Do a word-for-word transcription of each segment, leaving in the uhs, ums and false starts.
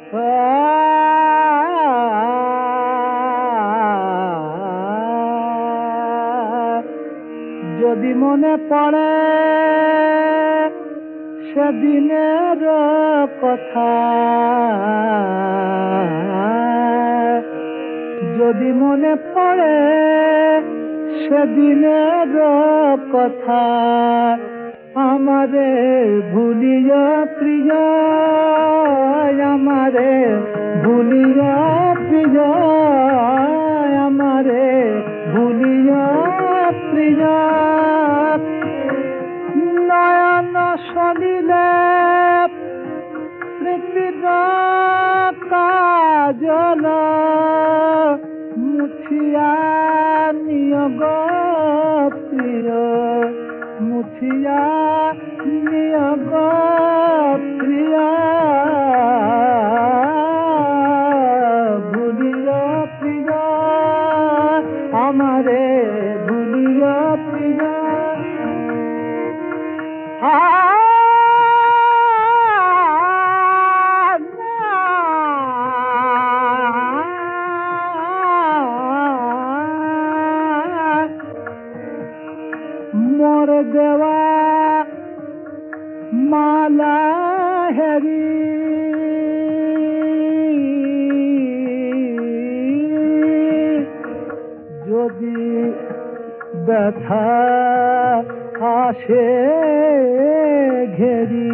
যদি মনে পড়ে সেদিনের কথা, যদি মনে পড়ে সেদিনের কথা, আমারে ভুলিয়া প্রিয়া, আমারে ভুলিয়া প্রিয়া, আমারে ভুলিয়া প্রিয়া, নয়ন সলিলে স্মৃতির কাজল মুছিয়া নিয়োগ প্রিয়, মুছিয়া নিয়োগ প্রিয়া, ভুলিয়া প্রিয়া, আমারে ভুলিয়া প্রিয়া। মোর দেওয়া মালা হেরি যদি ব্যথা আসে ঘেরি,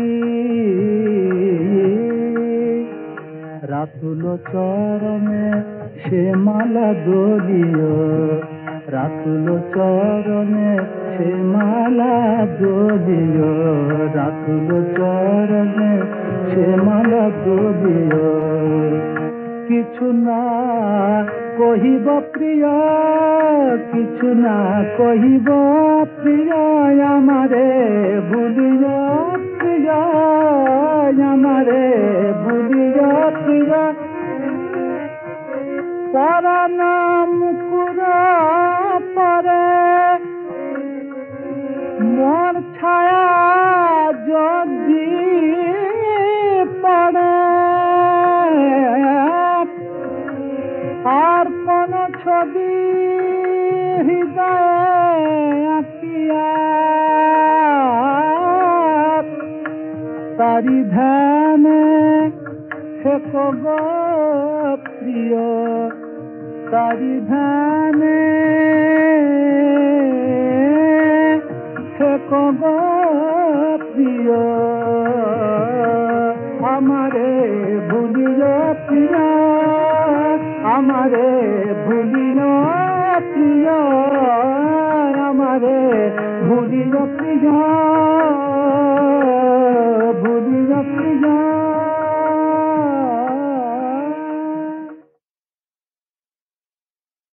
রাতুল চরণে সে মালা দলিও, রাতুল চরণে সে মালা দলিও, রাতুল চরণে সে মালা দলিও। কিছু না কহিব প্রিয়া, কিছু না কহিব প্রিয়া, আমারে ভুলিয়া প্রিয়া, আমারে ভুলিয়া প্রিয়া। পরাণ মুকুর পরে মোর ছায়া যদি পড়ে, আর কোন ছবি হৃদয়ে আঁকিয়া, তারি ধ্যানে থেকো গো প্রিয়, তারি ধ্যানে থেকো গো প্রিয়, আমারে ভুলিয়া প্রিয়া, আমারে ভুলিয়া প্রিয়া, আমারে ভুলিয়া প্রিয়া।